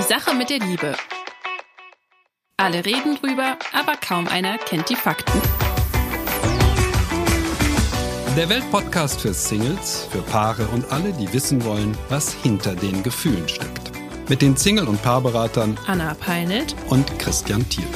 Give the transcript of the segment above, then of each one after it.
Sache mit der Liebe. Alle reden drüber, aber kaum einer kennt die Fakten. Der Weltpodcast für Singles, für Paare und alle, die wissen wollen, was hinter den Gefühlen steckt. Mit den Single- und Paarberatern Anna Peinelt und Christian Thiel.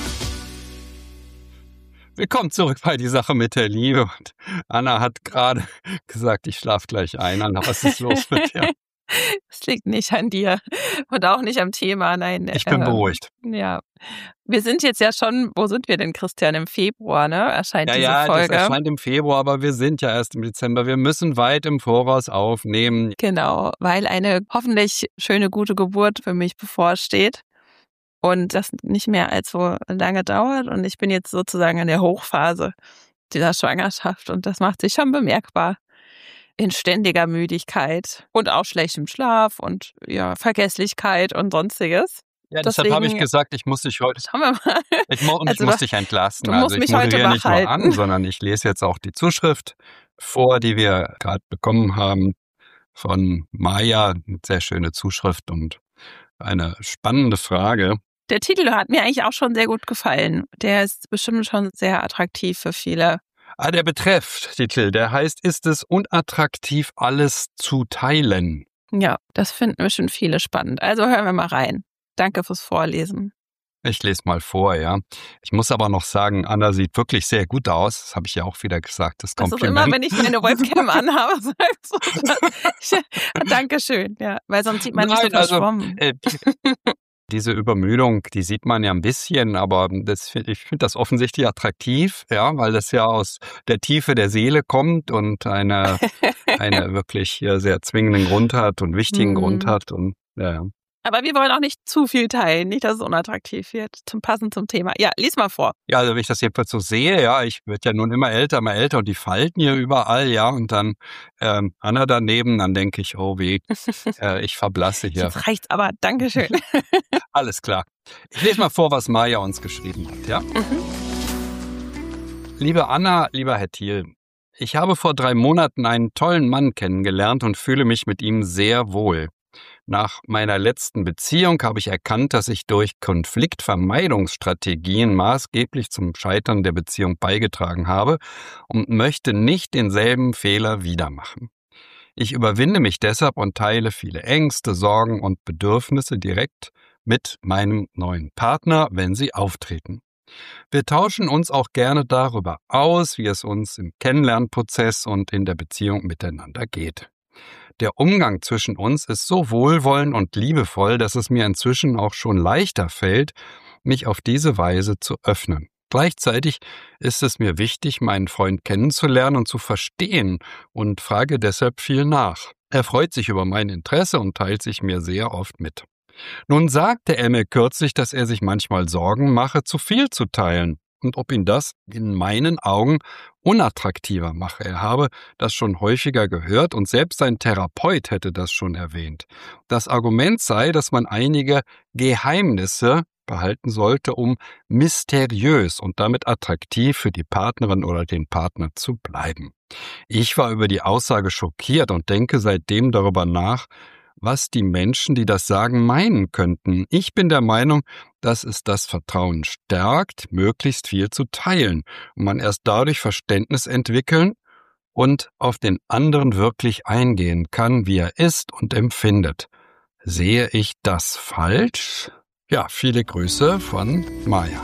Willkommen zurück bei Die Sache mit der Liebe. Und Anna hat gerade gesagt, ich schlafe gleich ein. Anna, was ist los mit dir? Es liegt nicht an dir und auch nicht am Thema, nein. Ich bin beruhigt. Ja, wir sind jetzt ja schon, wo sind wir denn, Christian? Im Februar, ne? Erscheint diese Folge. Das erscheint im Februar, aber wir sind ja erst im Dezember. Wir müssen weit im Voraus aufnehmen. Genau, weil eine hoffentlich schöne, gute Geburt für mich bevorsteht und das nicht mehr allzu lange dauert. Und ich bin jetzt sozusagen in der Hochphase dieser Schwangerschaft und das macht sich schon bemerkbar. In ständiger Müdigkeit und auch schlechtem Schlaf und ja, Vergesslichkeit und sonstiges. Ja, deshalb habe ich gesagt, ich muss dich heute. Schauen wir mal. Ich muss dich entlasten. Du musst mich heute wach nicht nur an, sondern ich lese jetzt auch die Zuschrift vor, die wir gerade bekommen haben von Maja. Eine sehr schöne Zuschrift und eine spannende Frage. Der Titel hat mir eigentlich auch schon sehr gut gefallen. Der ist bestimmt schon sehr attraktiv für viele. Der Betrefftitel, der heißt, ist es unattraktiv, alles zu teilen? Ja, das finden bestimmt viele spannend. Also hören wir mal rein. Danke fürs Vorlesen. Ich lese mal vor, ja. Ich muss aber noch sagen, Anna sieht wirklich sehr gut aus. Das habe ich ja auch wieder gesagt, das Kompliment. Das ist immer, wenn ich meine Webcam anhabe, sagst du. Dankeschön, ja, weil sonst sieht man nicht so verschwommen. Diese Übermüdung, die sieht man ja ein bisschen, aber ich finde das offensichtlich attraktiv, ja, weil das ja aus der Tiefe der Seele kommt und eine wirklich sehr zwingenden Grund hat und wichtigen Grund hat und ja. Aber wir wollen auch nicht zu viel teilen, nicht, dass es unattraktiv wird, passend zum Thema. Ja, lies mal vor. Ja, also wenn ich das jedenfalls so sehe, ja, ich werde ja nun immer älter und die falten hier überall, ja, und dann Anna daneben, dann denke ich, oh weh, ich verblasse hier. Jetzt reicht's aber, Dankeschön. Alles klar. Ich lese mal vor, was Maja uns geschrieben hat, ja? Liebe Anna, lieber Herr Thiel, ich habe vor 3 Monaten einen tollen Mann kennengelernt und fühle mich mit ihm sehr wohl. Nach meiner letzten Beziehung habe ich erkannt, dass ich durch Konfliktvermeidungsstrategien maßgeblich zum Scheitern der Beziehung beigetragen habe und möchte nicht denselben Fehler wieder machen. Ich überwinde mich deshalb und teile viele Ängste, Sorgen und Bedürfnisse direkt mit meinem neuen Partner, wenn sie auftreten. Wir tauschen uns auch gerne darüber aus, wie es uns im Kennenlernprozess und in der Beziehung miteinander geht. Der Umgang zwischen uns ist so wohlwollend und liebevoll, dass es mir inzwischen auch schon leichter fällt, mich auf diese Weise zu öffnen. Gleichzeitig ist es mir wichtig, meinen Freund kennenzulernen und zu verstehen und frage deshalb viel nach. Er freut sich über mein Interesse und teilt sich mir sehr oft mit. Nun sagte er mir kürzlich, dass er sich manchmal Sorgen mache, zu viel zu teilen. Und ob ihn das in meinen Augen unattraktiver mache. Er habe das schon häufiger gehört und selbst sein Therapeut hätte das schon erwähnt. Das Argument sei, dass man einige Geheimnisse behalten sollte, um mysteriös und damit attraktiv für die Partnerin oder den Partner zu bleiben. Ich war über die Aussage schockiert und denke seitdem darüber nach, was die Menschen, die das sagen, meinen könnten. Ich bin der Meinung, dass es das Vertrauen stärkt, möglichst viel zu teilen und man erst dadurch Verständnis entwickeln und auf den anderen wirklich eingehen kann, wie er ist und empfindet. Sehe ich das falsch? Ja, viele Grüße von Maja.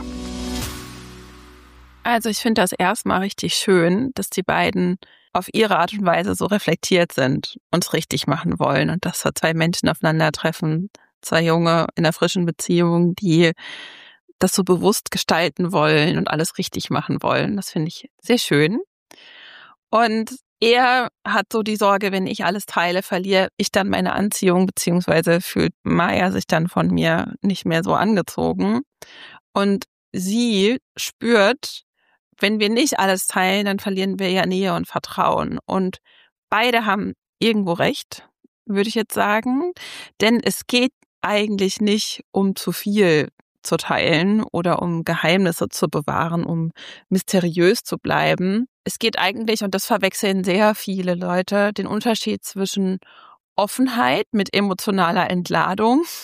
Also ich finde das erstmal richtig schön, dass die beiden auf ihre Art und Weise so reflektiert sind und es richtig machen wollen und dass da 2 Menschen aufeinandertreffen, 2 Junge in einer frischen Beziehung, die das so bewusst gestalten wollen und alles richtig machen wollen. Das finde ich sehr schön. Und er hat so die Sorge, wenn ich alles teile, verliere ich dann meine Anziehung, beziehungsweise fühlt Maja sich dann von mir nicht mehr so angezogen. Und sie spürt, wenn wir nicht alles teilen, dann verlieren wir ja Nähe und Vertrauen. Und beide haben irgendwo recht, würde ich jetzt sagen. Denn es geht eigentlich nicht um zu viel zu teilen oder um Geheimnisse zu bewahren, um mysteriös zu bleiben. Es geht eigentlich, und das verwechseln sehr viele Leute, den Unterschied zwischen Offenheit mit emotionaler Entladung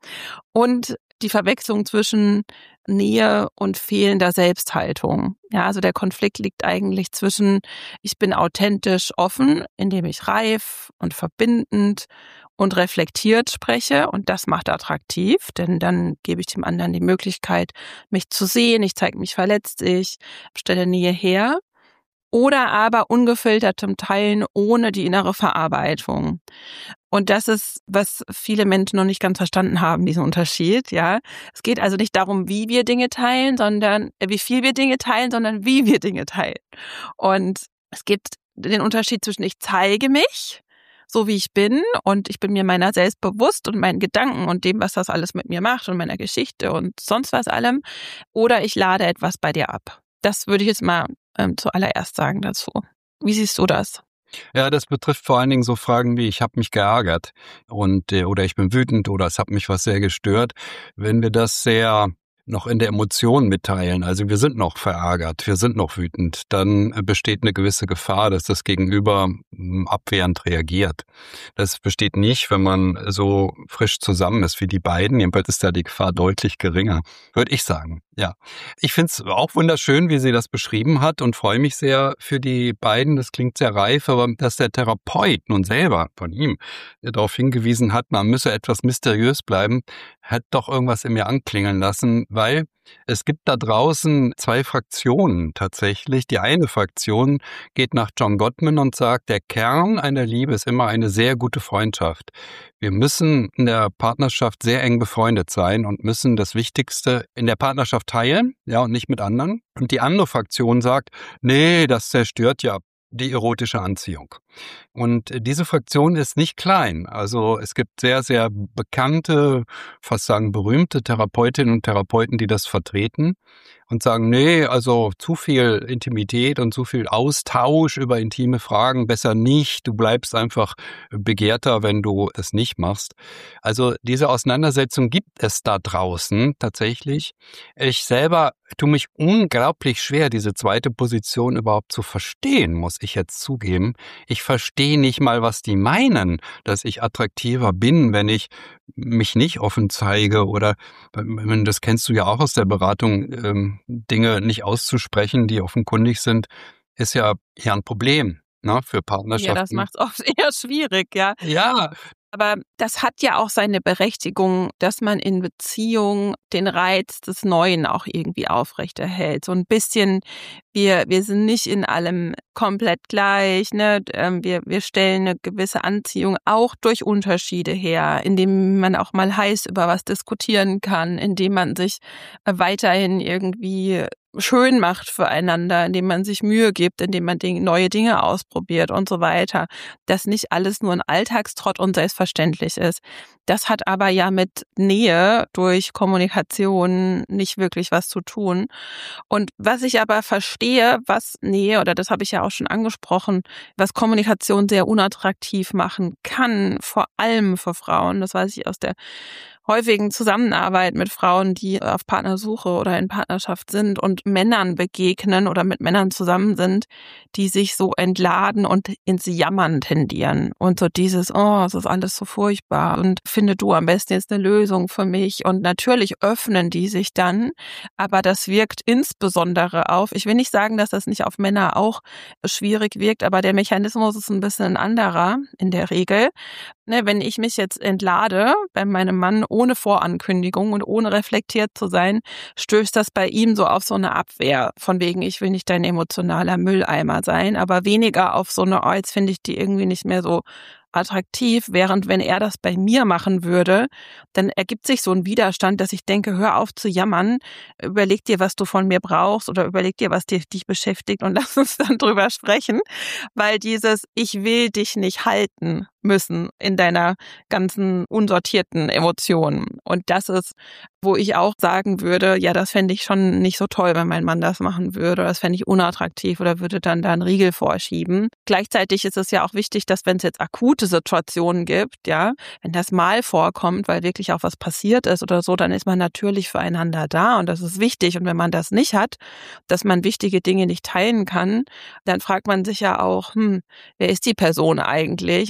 Und die Verwechslung zwischen Nähe und fehlender Selbsthaltung. Ja, also der Konflikt liegt eigentlich zwischen, ich bin authentisch offen, indem ich reif und verbindend und reflektiert spreche, und das macht attraktiv, denn dann gebe ich dem anderen die Möglichkeit, mich zu sehen, ich zeige mich verletzlich, stelle Nähe her. Oder aber ungefiltertem Teilen ohne die innere Verarbeitung. Und das ist, was viele Menschen noch nicht ganz verstanden haben, diesen Unterschied, ja. Es geht also nicht darum, wie wir Dinge teilen, sondern wie viel wir Dinge teilen, sondern wie wir Dinge teilen. Und es gibt den Unterschied zwischen ich zeige mich, so wie ich bin, und ich bin mir meiner selbst bewusst und meinen Gedanken und dem, was das alles mit mir macht und meiner Geschichte und sonst was allem, oder ich lade etwas bei dir ab. Das würde ich jetzt mal zuallererst sagen dazu. Wie siehst du das? Ja, das betrifft vor allen Dingen so Fragen wie, ich habe mich geärgert und oder ich bin wütend oder es hat mich was sehr gestört. Wenn wir das sehr noch in der Emotion mitteilen, also wir sind noch verärgert, wir sind noch wütend, dann besteht eine gewisse Gefahr, dass das Gegenüber abwehrend reagiert. Das besteht nicht, wenn man so frisch zusammen ist wie die beiden. Jedenfalls ist da die Gefahr deutlich geringer, würde ich sagen. Ja, ich finde es auch wunderschön, wie sie das beschrieben hat, und freue mich sehr für die beiden. Das klingt sehr reif, aber dass der Therapeut nun selber von ihm darauf hingewiesen hat, man müsse etwas mysteriös bleiben, hat doch irgendwas in mir anklingeln lassen, weil es gibt da draußen zwei Fraktionen tatsächlich. Die eine Fraktion geht nach John Gottman und sagt, der Kern einer Liebe ist immer eine sehr gute Freundschaft. Wir müssen in der Partnerschaft sehr eng befreundet sein und müssen das Wichtigste in der Partnerschaft teilen, ja, und nicht mit anderen. Und die andere Fraktion sagt, nee, das zerstört ja die erotische Anziehung. Und diese Fraktion ist nicht klein. Also es gibt sehr, sehr bekannte, fast sagen berühmte Therapeutinnen und Therapeuten, die das vertreten und sagen, nee, also zu viel Intimität und zu viel Austausch über intime Fragen besser nicht. Du bleibst einfach begehrter, wenn du es nicht machst. Also diese Auseinandersetzung gibt es da draußen tatsächlich. Ich selber tue mich unglaublich schwer, diese zweite Position überhaupt zu verstehen, muss ich jetzt zugeben. Ich verstehe nicht mal, was die meinen, dass ich attraktiver bin, wenn ich mich nicht offen zeige, oder das kennst du ja auch aus der Beratung, Dinge nicht auszusprechen, die offenkundig sind, ist ja eher ein Problem, ne, für Partnerschaften. Ja, das macht es oft eher schwierig, ja. Ja. Aber das hat ja auch seine Berechtigung, dass man in Beziehung den Reiz des Neuen auch irgendwie aufrechterhält. So ein bisschen, wir sind nicht in allem komplett gleich, ne? Wir stellen eine gewisse Anziehung auch durch Unterschiede her, indem man auch mal heiß über was diskutieren kann, indem man sich weiterhin irgendwie schön macht füreinander, indem man sich Mühe gibt, indem man neue Dinge ausprobiert und so weiter. Dass nicht alles nur ein Alltagstrott und selbstverständlich ist. Das hat aber ja mit Nähe durch Kommunikation nicht wirklich was zu tun. Und was ich aber verstehe, was Nähe, oder das habe ich ja auch schon angesprochen, was Kommunikation sehr unattraktiv machen kann, vor allem für Frauen, das weiß ich aus der häufigen Zusammenarbeit mit Frauen, die auf Partnersuche oder in Partnerschaft sind und Männern begegnen oder mit Männern zusammen sind, die sich so entladen und ins Jammern tendieren. Und so dieses, oh, es ist alles so furchtbar und finde du am besten jetzt eine Lösung für mich. Und natürlich öffnen die sich dann, aber das wirkt insbesondere auf, ich will nicht sagen, dass das nicht auf Männer auch schwierig wirkt, aber der Mechanismus ist ein bisschen ein anderer in der Regel. Wenn ich mich jetzt entlade bei meinem Mann ohne Vorankündigung und ohne reflektiert zu sein, stößt das bei ihm so auf so eine Abwehr, von wegen, ich will nicht dein emotionaler Mülleimer sein, aber weniger auf so eine, oh, jetzt finde ich die irgendwie nicht mehr so attraktiv, während wenn er das bei mir machen würde, dann ergibt sich so ein Widerstand, dass ich denke, hör auf zu jammern, überleg dir, was du von mir brauchst oder überleg dir, was dich beschäftigt und lass uns dann drüber sprechen, weil dieses ich will dich nicht halten müssen in deiner ganzen unsortierten Emotionen. Und das ist, wo ich auch sagen würde, ja, das fände ich schon nicht so toll, wenn mein Mann das machen würde. Das fände ich unattraktiv oder würde dann da einen Riegel vorschieben. Gleichzeitig ist es ja auch wichtig, dass wenn es jetzt akute Situationen gibt, ja, wenn das mal vorkommt, weil wirklich auch was passiert ist oder so, dann ist man natürlich füreinander da und das ist wichtig. Und wenn man das nicht hat, dass man wichtige Dinge nicht teilen kann, dann fragt man sich ja auch, wer ist die Person eigentlich? Also muss ich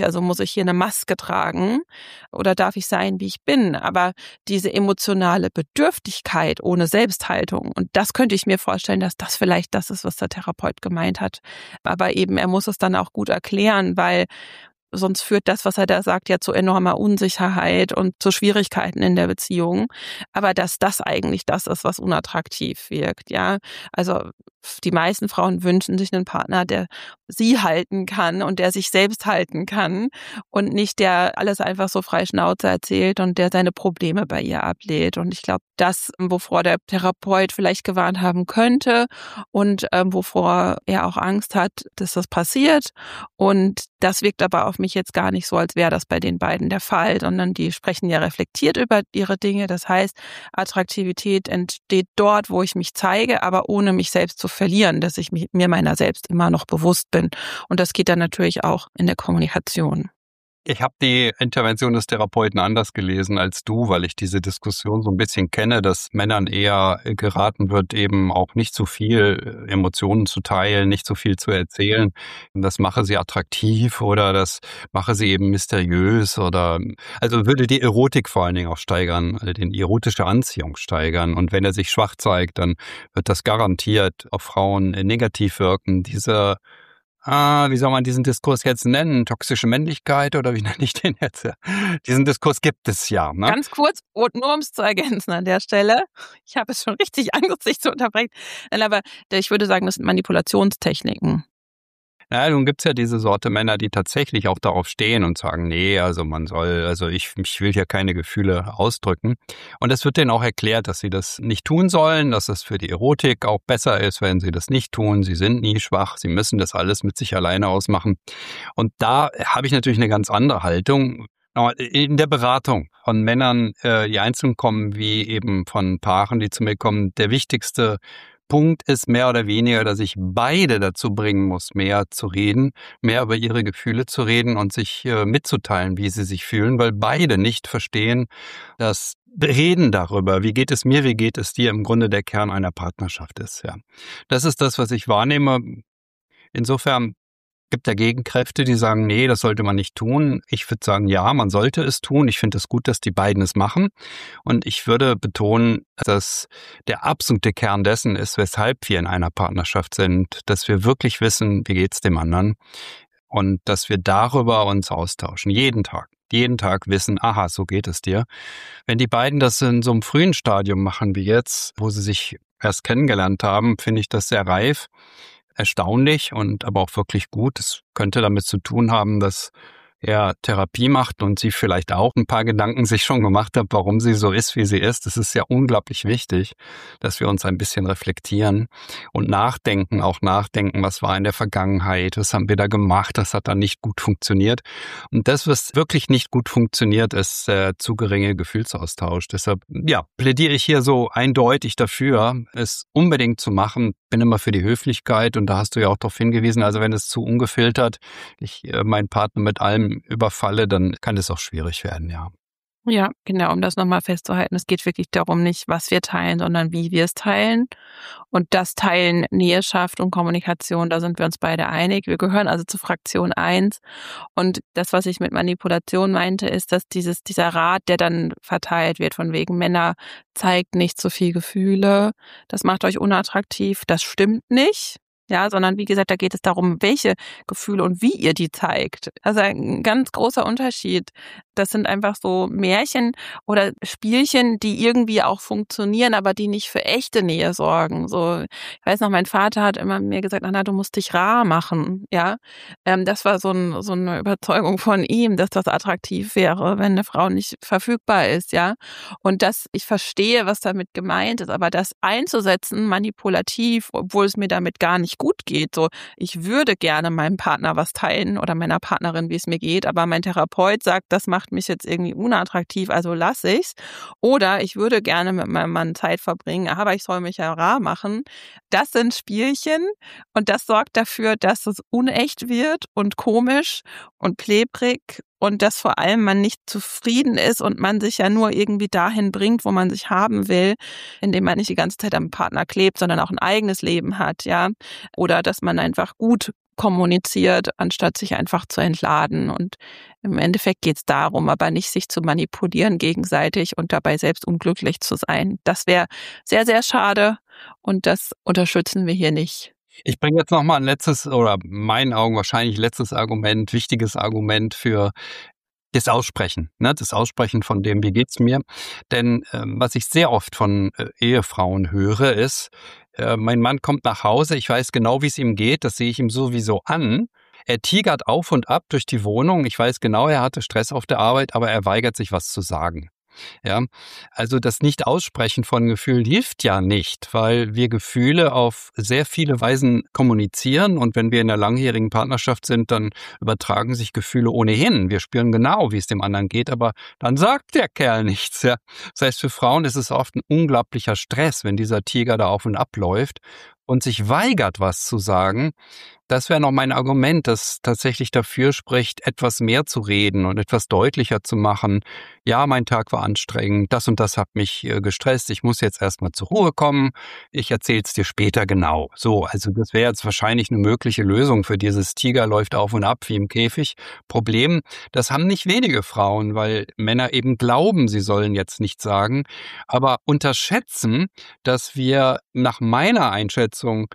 ich hier eine Maske tragen oder darf ich sein, wie ich bin? Aber diese emotionale Bedürftigkeit ohne Selbsthaltung, und das könnte ich mir vorstellen, dass das vielleicht das ist, was der Therapeut gemeint hat. Aber eben, er muss es dann auch gut erklären, weil sonst führt das, was er da sagt, ja zu enormer Unsicherheit und zu Schwierigkeiten in der Beziehung. Aber dass das eigentlich das ist, was unattraktiv wirkt, ja. Also die meisten Frauen wünschen sich einen Partner, der sie halten kann und der sich selbst halten kann und nicht der alles einfach so frei Schnauze erzählt und der seine Probleme bei ihr ablädt. Und ich glaube, das, wovor der Therapeut vielleicht gewarnt haben könnte und wovor er auch Angst hat, dass das passiert. Und das wirkt aber auf mich jetzt gar nicht so, als wäre das bei den beiden der Fall, sondern die sprechen ja reflektiert über ihre Dinge. Das heißt, Attraktivität entsteht dort, wo ich mich zeige, aber ohne mich selbst zu verlieren, dass ich mir meiner selbst immer noch bewusst bin. Und das geht dann natürlich auch in der Kommunikation. Ich habe die Intervention des Therapeuten anders gelesen als du, weil ich diese Diskussion so ein bisschen kenne, dass Männern eher geraten wird, eben auch nicht so viel Emotionen zu teilen, nicht so viel zu erzählen. Das mache sie attraktiv oder das mache sie eben mysteriös oder also würde die Erotik vor allen Dingen auch steigern, die erotische Anziehung steigern. Und wenn er sich schwach zeigt, dann wird das garantiert auf Frauen negativ wirken. Wie soll man diesen Diskurs jetzt nennen? Toxische Männlichkeit oder wie nenne ich den jetzt? Diesen Diskurs gibt es ja. Ne? Ganz kurz, und nur um es zu ergänzen an der Stelle, ich habe es schon richtig Angst, dich zu unterbrechen, aber ich würde sagen, das sind Manipulationstechniken. Ja, nun gibt's ja diese Sorte Männer, die tatsächlich auch darauf stehen und sagen, nee, also ich will hier keine Gefühle ausdrücken. Und es wird denen auch erklärt, dass sie das nicht tun sollen, dass es für die Erotik auch besser ist, wenn sie das nicht tun. Sie sind nie schwach, sie müssen das alles mit sich alleine ausmachen. Und da habe ich natürlich eine ganz andere Haltung. In der Beratung von Männern, die einzeln kommen, wie eben von Paaren, die zu mir kommen, der wichtigste Punkt ist mehr oder weniger, dass ich beide dazu bringen muss, mehr zu reden, mehr über ihre Gefühle zu reden und sich mitzuteilen, wie sie sich fühlen, weil beide nicht verstehen, dass Reden darüber, wie geht es mir, wie geht es dir, im Grunde der Kern einer Partnerschaft ist. Ja, das ist das, was ich wahrnehme. Insofern gibt ja Gegenkräfte, die sagen, nee, das sollte man nicht tun. Ich würde sagen, ja, man sollte es tun. Ich finde es gut, dass die beiden es machen. Und ich würde betonen, dass der absolute Kern dessen ist, weshalb wir in einer Partnerschaft sind, dass wir wirklich wissen, wie geht's dem anderen und dass wir darüber uns austauschen. Jeden Tag wissen, aha, so geht es dir. Wenn die beiden das in so einem frühen Stadium machen wie jetzt, wo sie sich erst kennengelernt haben, finde ich das sehr reif. Erstaunlich und aber auch wirklich gut. Es könnte damit zu tun haben, dass er Therapie macht und sie vielleicht auch ein paar Gedanken sich schon gemacht hat, warum sie so ist, wie sie ist. Es ist ja unglaublich wichtig, dass wir uns ein bisschen reflektieren und nachdenken, was war in der Vergangenheit, was haben wir da gemacht, das hat dann nicht gut funktioniert. Und das, was wirklich nicht gut funktioniert, ist zu geringe Gefühlsaustausch. Deshalb, ja, plädiere ich hier so eindeutig dafür, es unbedingt zu machen. Bin immer für die Höflichkeit und da hast du ja auch darauf hingewiesen, also wenn es zu ungefiltert, ich meinen Partner mit allem überfalle, dann kann es auch schwierig werden, ja. Ja, genau, um das nochmal festzuhalten. Es geht wirklich darum, nicht, was wir teilen, sondern wie wir es teilen. Und das Teilen Nähe schafft und Kommunikation, da sind wir uns beide einig. Wir gehören also zu Fraktion 1. Und das, was ich mit Manipulation meinte, ist, dass dieser Rat, der dann verteilt wird, von wegen Männer, zeigt nicht so viel Gefühle, das macht euch unattraktiv, das stimmt nicht. Ja, sondern wie gesagt, da geht es darum, welche Gefühle und wie ihr die zeigt. Also ein ganz großer Unterschied. Das sind einfach so Märchen oder Spielchen, die irgendwie auch funktionieren, aber die nicht für echte Nähe sorgen. So, ich weiß noch, mein Vater hat immer mir gesagt, Anna, du musst dich rar machen. Ja, das war so eine Überzeugung von ihm, dass das attraktiv wäre, wenn eine Frau nicht verfügbar ist. Ja, und ich verstehe, was damit gemeint ist, aber das einzusetzen manipulativ, obwohl es mir damit gar nicht gut geht. So, ich würde gerne meinem Partner was teilen oder meiner Partnerin, wie es mir geht, aber mein Therapeut sagt, das macht mich jetzt irgendwie unattraktiv, also lasse ich's. Oder ich würde gerne mit meinem Mann Zeit verbringen, aber ich soll mich ja rar machen. Das sind Spielchen und das sorgt dafür, dass es unecht wird und komisch und klebrig und dass vor allem man nicht zufrieden ist und man sich ja nur irgendwie dahin bringt, wo man sich haben will, indem man nicht die ganze Zeit am Partner klebt, sondern auch ein eigenes Leben hat, ja. Oder dass man einfach gut kommuniziert, anstatt sich einfach zu entladen. Und im Endeffekt geht es darum, aber nicht sich zu manipulieren gegenseitig und dabei selbst unglücklich zu sein. Das wäre sehr, sehr schade und das unterstützen wir hier nicht. Ich bringe jetzt nochmal ein letztes oder in meinen Augen wahrscheinlich letztes Argument, wichtiges Argument für das Aussprechen, ne? Das Aussprechen von dem, wie geht's mir? Denn was ich sehr oft von Ehefrauen höre, ist, mein Mann kommt nach Hause, ich weiß genau, wie es ihm geht, das sehe ich ihm sowieso an. Er tigert auf und ab durch die Wohnung, ich weiß genau, er hatte Stress auf der Arbeit, aber er weigert sich, was zu sagen. Ja, also das Nicht-Aussprechen von Gefühlen hilft ja nicht, weil wir Gefühle auf sehr viele Weisen kommunizieren und wenn wir in einer langjährigen Partnerschaft sind, dann übertragen sich Gefühle ohnehin. Wir spüren genau, wie es dem anderen geht, aber dann sagt der Kerl nichts. Ja. Das heißt, für Frauen ist es oft ein unglaublicher Stress, wenn dieser Tiger da auf und ab läuft und sich weigert, was zu sagen. Das wäre noch mein Argument, das tatsächlich dafür spricht, etwas mehr zu reden und etwas deutlicher zu machen. Ja, mein Tag war anstrengend, das und das hat mich gestresst, ich muss jetzt erstmal zur Ruhe kommen, ich erzähl's dir später genau. So, also das wäre jetzt wahrscheinlich eine mögliche Lösung für dieses Tiger läuft auf und ab wie im Käfig. Problem, das haben nicht wenige Frauen, weil Männer eben glauben, sie sollen jetzt nichts sagen, aber unterschätzen, dass wir nach meiner Einschätzung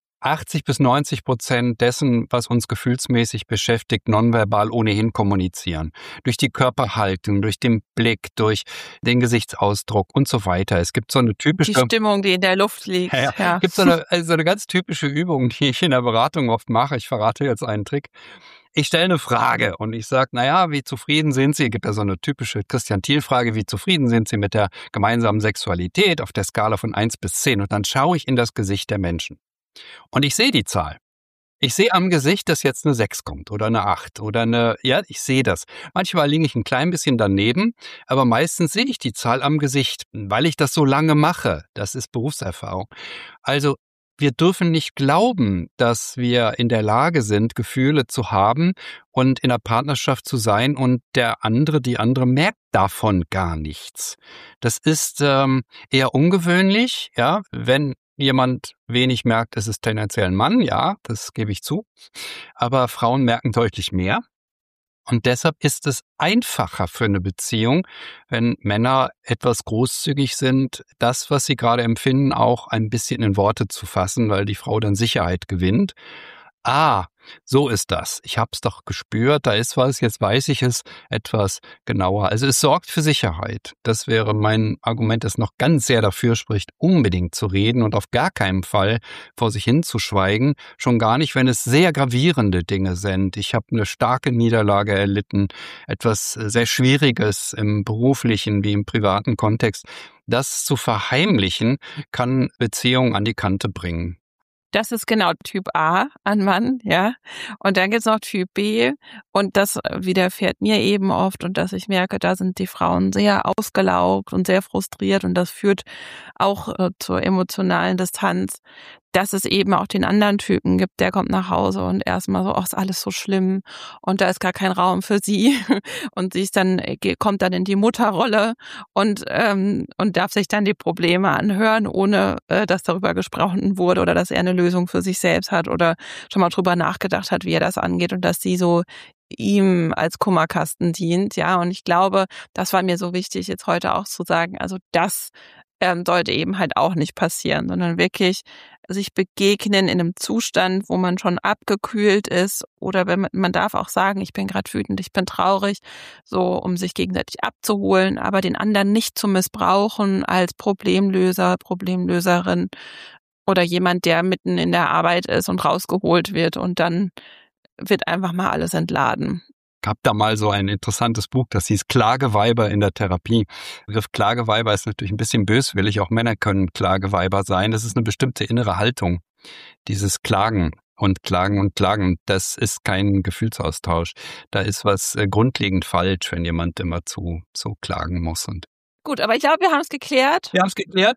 80-90% dessen, was uns gefühlsmäßig beschäftigt, nonverbal ohnehin kommunizieren. Durch die Körperhaltung, durch den Blick, durch den Gesichtsausdruck und so weiter. Es gibt so eine typische... Die Stimmung, die in der Luft liegt. Ja. Es gibt so eine ganz typische Übung, die ich in der Beratung oft mache. Ich verrate jetzt einen Trick. Ich stelle eine Frage und ich sage, wie zufrieden sind Sie? Es gibt ja so eine typische Christian-Thiel-Frage, wie zufrieden sind Sie mit der gemeinsamen Sexualität auf der Skala von 1 bis 10? Und dann schaue ich in das Gesicht der Menschen. Und ich sehe die Zahl. Ich sehe am Gesicht, dass jetzt eine 6 kommt oder eine 8 oder ich sehe das. Manchmal liege ich ein klein bisschen daneben, aber meistens sehe ich die Zahl am Gesicht, weil ich das so lange mache. Das ist Berufserfahrung. Also wir dürfen nicht glauben, dass wir in der Lage sind, Gefühle zu haben und in einer Partnerschaft zu sein und die andere merkt davon gar nichts. Das ist eher ungewöhnlich, ja, wenn jemand wenig merkt, ist es tendenziell ein Mann, ja, das gebe ich zu. Aber Frauen merken deutlich mehr. Und deshalb ist es einfacher für eine Beziehung, wenn Männer etwas großzügig sind, das, was sie gerade empfinden, auch ein bisschen in Worte zu fassen, weil die Frau dann Sicherheit gewinnt. So ist das. Ich habe es doch gespürt, da ist was, jetzt weiß ich es etwas genauer. Also es sorgt für Sicherheit. Das wäre mein Argument, das noch ganz sehr dafür spricht, unbedingt zu reden und auf gar keinen Fall vor sich hin zu schweigen. Schon gar nicht, wenn es sehr gravierende Dinge sind. Ich habe eine starke Niederlage erlitten, etwas sehr Schwieriges im beruflichen wie im privaten Kontext. Das zu verheimlichen, kann Beziehungen an die Kante bringen. Das ist genau Typ A an Mann, ja. Und dann gibt's noch Typ B und das widerfährt mir eben oft und dass ich merke, da sind die Frauen sehr ausgelaugt und sehr frustriert und das führt auch zur emotionalen Distanz, dass es eben auch den anderen Typen gibt, der kommt nach Hause und erstmal so, ist alles so schlimm und da ist gar kein Raum für sie und sie ist dann, kommt dann in die Mutterrolle und darf sich dann die Probleme anhören, ohne dass darüber gesprochen wurde oder dass er eine Lösung für sich selbst hat oder schon mal drüber nachgedacht hat, wie er das angeht und dass sie so ihm als Kummerkasten dient, ja. Und ich glaube, das war mir so wichtig, jetzt heute auch zu sagen, also das sollte eben halt auch nicht passieren, sondern wirklich sich begegnen in einem Zustand, wo man schon abgekühlt ist oder wenn man darf auch sagen, ich bin gerade wütend, ich bin traurig, so um sich gegenseitig abzuholen, aber den anderen nicht zu missbrauchen als Problemlöser, Problemlöserin oder jemand, der mitten in der Arbeit ist und rausgeholt wird und dann wird einfach mal alles entladen. Ich habe da mal so ein interessantes Buch, das hieß Klageweiber in der Therapie. Der Begriff Klageweiber ist natürlich ein bisschen böswillig, auch Männer können Klageweiber sein. Das ist eine bestimmte innere Haltung, dieses Klagen und Klagen und Klagen. Das ist kein Gefühlsaustausch. Da ist was grundlegend falsch, wenn jemand immer zu klagen muss. Gut, aber ich glaube, wir haben es geklärt. Wir haben es geklärt.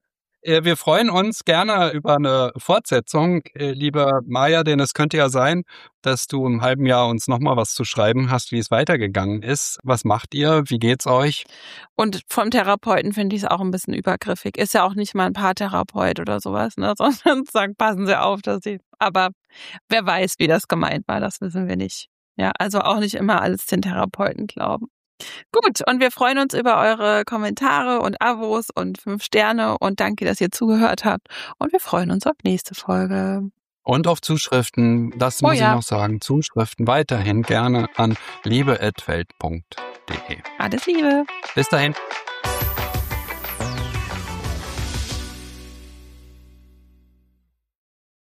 Wir freuen uns gerne über eine Fortsetzung, liebe Maja, denn es könnte ja sein, dass du im halben Jahr uns nochmal was zu schreiben hast, wie es weitergegangen ist. Was macht ihr? Wie geht's euch? Und vom Therapeuten finde ich es auch ein bisschen übergriffig. Ist ja auch nicht mal ein Paartherapeut oder sowas, ne? Sondern sagen, passen Sie auf, dass Sie. Aber wer weiß, wie das gemeint war, das wissen wir nicht. Ja, also auch nicht immer alles den Therapeuten glauben. Gut, und wir freuen uns über eure Kommentare und Abos und 5 Sterne und danke, dass ihr zugehört habt. Und wir freuen uns auf nächste Folge. Und auf Zuschriften, das muss ich noch sagen, Zuschriften weiterhin gerne an liebe@welt.de. Alles Liebe. Bis dahin.